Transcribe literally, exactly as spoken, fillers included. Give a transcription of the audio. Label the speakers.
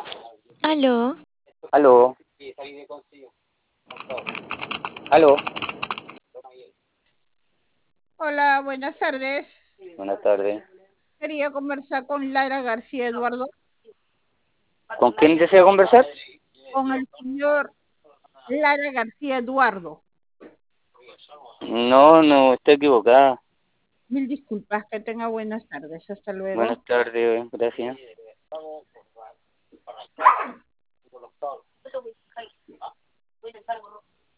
Speaker 1: Aló,
Speaker 2: Aló, aló,
Speaker 1: hola, buenas tardes.
Speaker 2: buenas tardes.
Speaker 1: Quería conversar con Lara García Eduardo,
Speaker 2: ¿Con quién desea conversar?
Speaker 1: con el señor Lara García Eduardo.
Speaker 2: No, no, está equivocada.
Speaker 1: Mil disculpas, que tenga buenas tardes. Hasta luego.
Speaker 2: Buenas tardes, gracias.